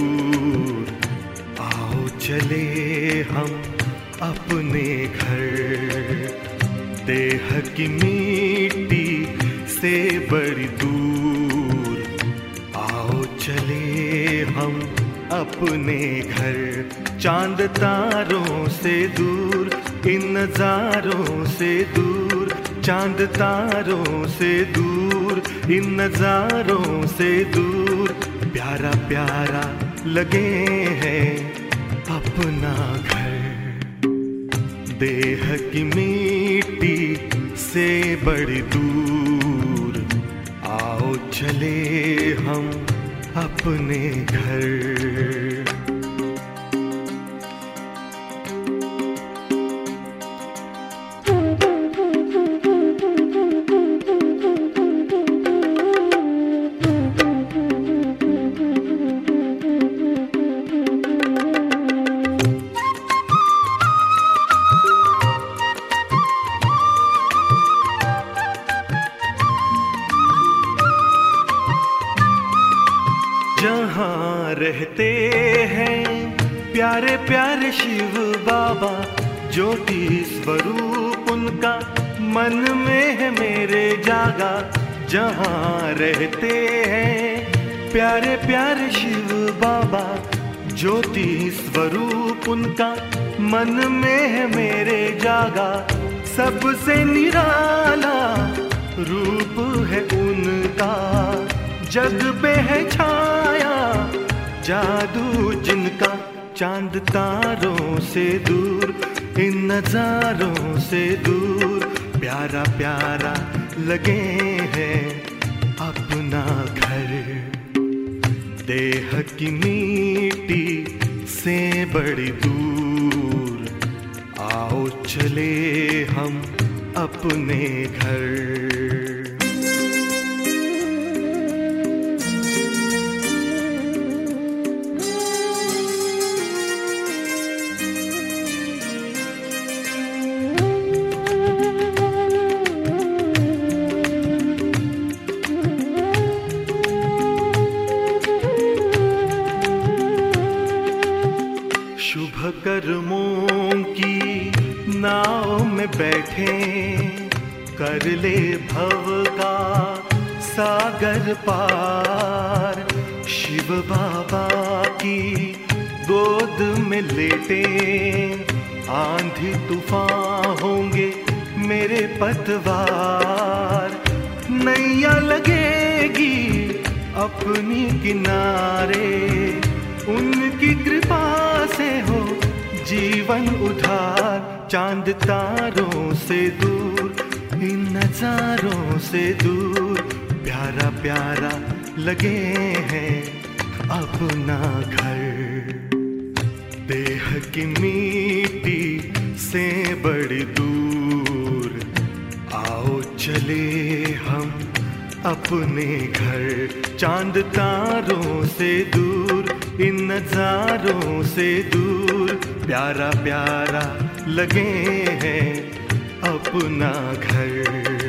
दूर, आओ चले हम अपने घर। देह की मिट्टी से बड़ी दूर, आओ चले हम अपने घर। चांद तारों से दूर, इन नजारों से दूर, चांद तारों से दूर, इन नजारों से दूर, प्यारा प्यारा लगे हैं अपना घर। देह की मिट्टी से बड़ी दूर, आओ चले हम अपने घर। जहाँ रहते हैं प्यारे प्यारे शिव बाबा, ज्योति स्वरूप उनका मन में है मेरे जागा। जहाँ रहते हैं प्यारे प्यारे शिव बाबा, ज्योति स्वरूप उनका मन में है मेरे जागा। सबसे निराला रूप है उनका, जग पे है छाया जादू जिनका। चांद तारों से दूर, इन नजारों से दूर, प्यारा प्यारा लगे हैं अपना घर। देह की मिट्टी से बड़ी दूर, आओ चले हम अपने घर। शुभ कर्मों की नाव में बैठे, कर ले भव का सागर पार। शिव बाबा की गोद में लेटे, आंधी तूफान होंगे मेरे पतवार। नैया लगेगी अपनी किनारे, उनकी कृपा से हो जीवन उधार। चांद तारों से दूर, इन नजारों से दूर, प्यारा प्यारा लगे हैं अपना घर। देह की मिट्टी से बड़ी दूर, आओ चले हम अपने घर। चांद तारों से दूर, इन नजारों से दूर, प्यारा प्यारा लगे हैं अपना घर।